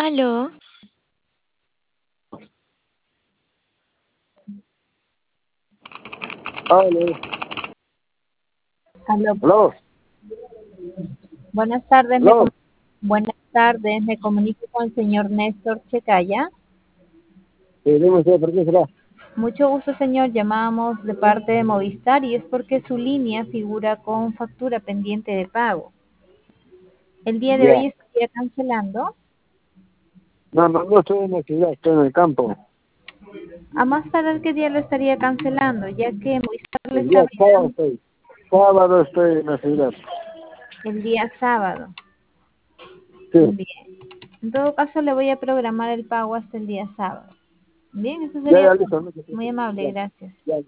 Aló, Aló, Aló, aló, buenas tardes, aló. buenas tardes, me comunico con el señor Néstor Checaya. Sí, dime usted, ¿por qué será? Mucho gusto, señor, llamamos de parte de Movistar y es porque su línea figura con factura pendiente de pago. El día de hoy Ya. estaría cancelando. No, no, no estoy en la ciudad, estoy en el campo. A más tardar, ¿qué día lo estaría cancelando? Ya que Movistar le El está día sábado brindando estoy. Sábado estoy en la ciudad. el día sábado. Sí, Bien. En todo caso, le voy a programar el pago hasta el día sábado. Bien, eso ya, sería ya, todo. listo, no se Muy preocupe. amable, Ya, gracias. ya.